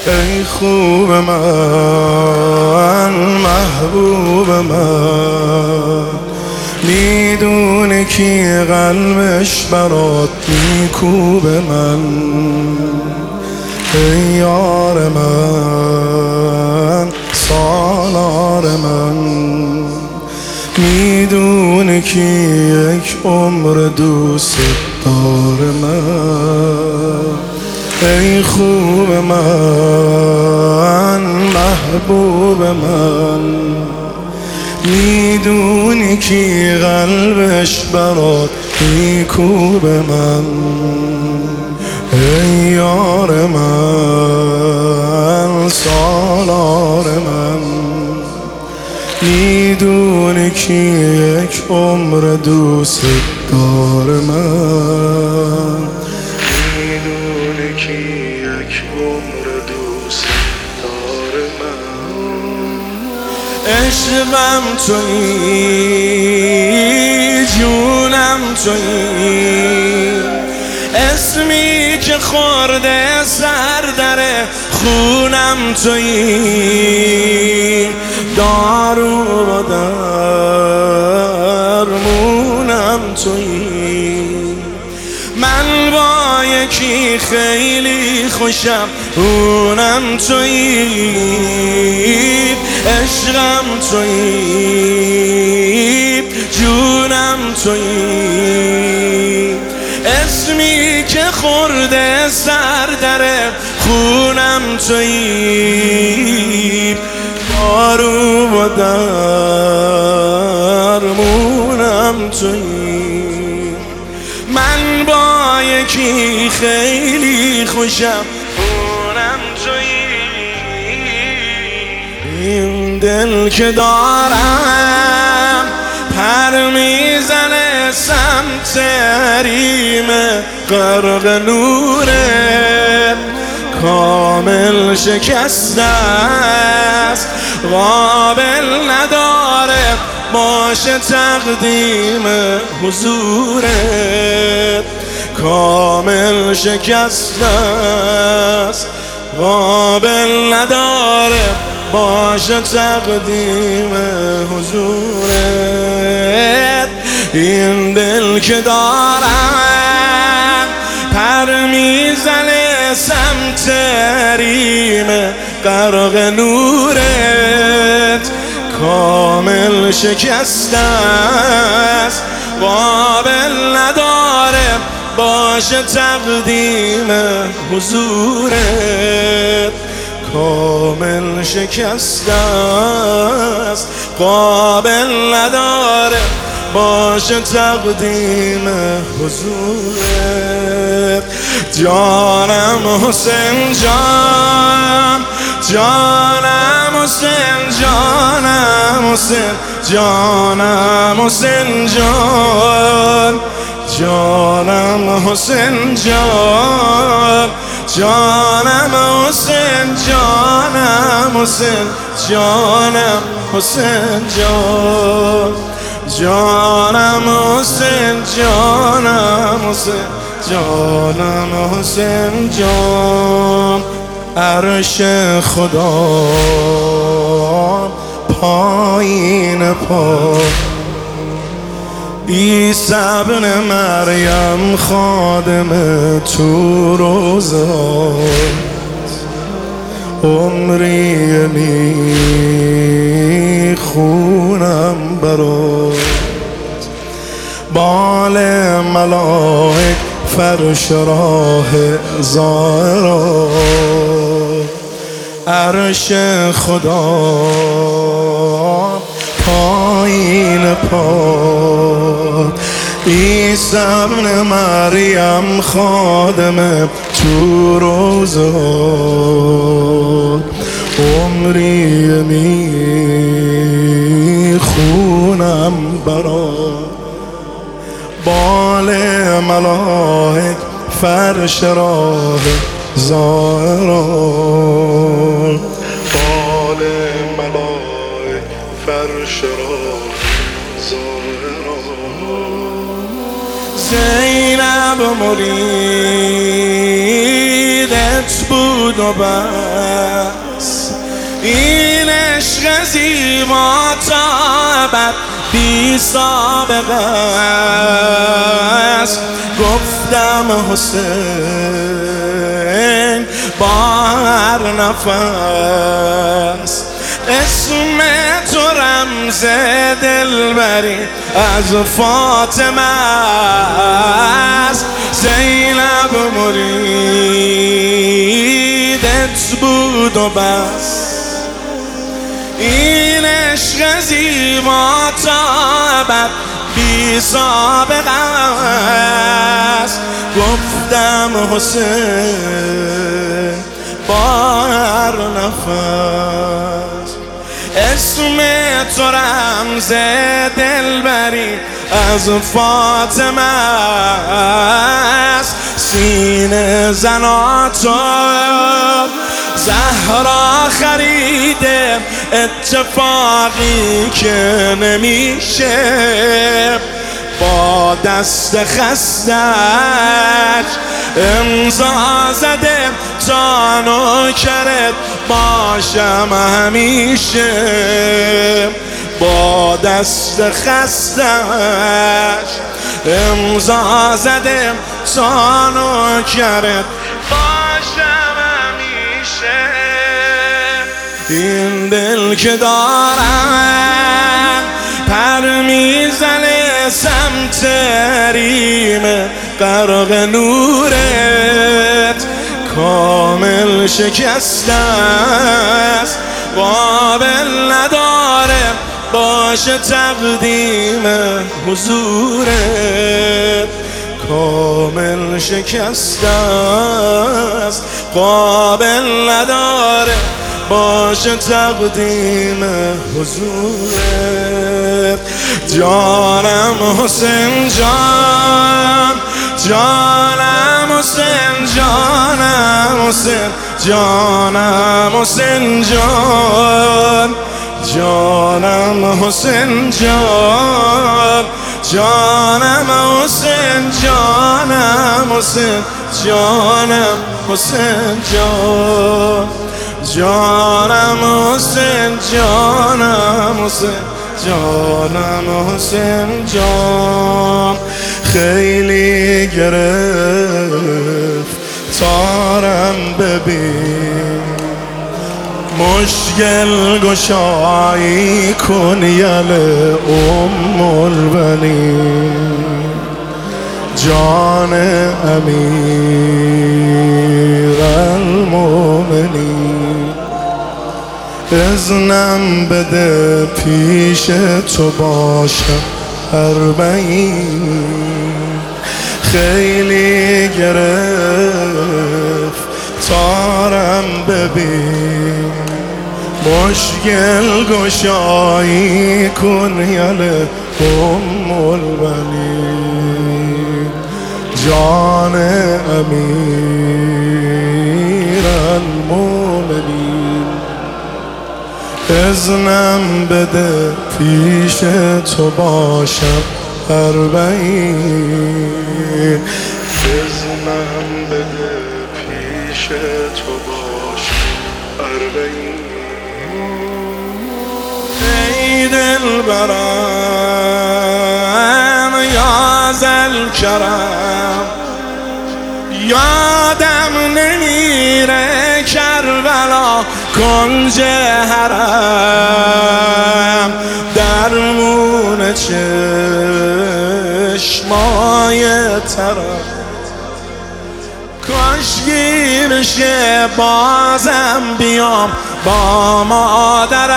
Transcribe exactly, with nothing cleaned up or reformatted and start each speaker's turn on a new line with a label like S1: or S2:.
S1: ای خوب من، محبوب من، میدونی کی قلبش برات میکوبه من. ای یار من، سالار من، میدونی کی یک عمر دوست دار من. ای خوب من، محبوب من، میدونی کی قلبش برات میکوبه من. ای یار من، سالار من، میدونی کی یک عمر دوست دار من. میدونی کی یک عمر دوست دار من. عشقم تویی، جونم تویی، اسمی که خورده سر در خونم تویی، دارو و درمونم تویی. من با یکی خیلی خوشم، اونم تویی. عشقم تویی، جونم تویی، اسمی که خورده سر در خونم تویی، دارو و درمونم تویی. من با یکی خیلی خوشم، اونم تویی. این دل که دارم پر میزنه سمت حریم غرق نوره، کامل شکسته است، قابل نداره باشه تقدیم حضورت. کامل شکسته است، قابل نداره باشه تقدیم حضورت. این دل که دارم پر میزنه سمت حریم غرق نورت، کامل شکسته است، قابل نداره باشه تقدیم حضورت. کامل شکسته است، قابل نداره باشه تقدیم حضورت. جانم حسین جان، جانم حسین، جانم حسین، جانم حسین جان، جانم حسین جان، جانم حسین، جانم حسین، جانم حسین جان، جانم حسین، جانم حسین، جانم حسین جان. عرش خدا پایین پا، عیسی ابن مریم خادم تو روزات، عمری میخونم برات. بال ملائک فرش راه زائرات، عرش خدا پایین پات، عیسی ابن مریم خادم تو روزات، عمری میخونم برات. بال ملائک فرش راه زائران، بال ملائک فرش راه زائران. زینب مریدت بود و بس این عشق زیبا تا ابد بی سابقه است. گفتم حسین با هر نفس اسم تو رمز دلبری از فاطمه است. زینب مریدت بود و بس. این عشق زیبا تا ابد بی سابقه است. گفتم حسین با هر نفس اسم تو رمز دلبری از فاطمه است. سینه زناتو زهرا خریده اتفاقی که نمیشه. با دست خستش امضا زده تا نوکرت باشم همیشه. با دست خستش امضا زده تا نوکرت باشم همیشه. این دل که دارم پر میزنه سمت ریم غرق نورت. کامل شکسته است قابل نداره باشه تقدیم حضورت. کامل شکسته است قابل نداره باشه تقدیم حضورت. جانم حسین جان، جانم حسین جانم حسین جانم حسین جان، جانم حسین جان، جانم حسین جانم حسین جانم حسین جان، جانم حسین جانم حسین جانم حسین جان. خیلی گرفت تارم ببین مشکل گشایی کن یل ام البنین. جان امیر المؤمنین اذنم بده پیش تو باشم اربعین. خیلی گرفت تارم ببین مشکل گشایی کن یل ام البنین. جان امیر المؤمنین اذنم بده پیش تو باشم اربعین. اذنم بده پیش تو باشم اربعین. ای دلبرم یا ذوالکرم یادم نمیره کربلا کنج حرم درمون چشمای ترم. کاشکی بشه بازم بیام با مادرم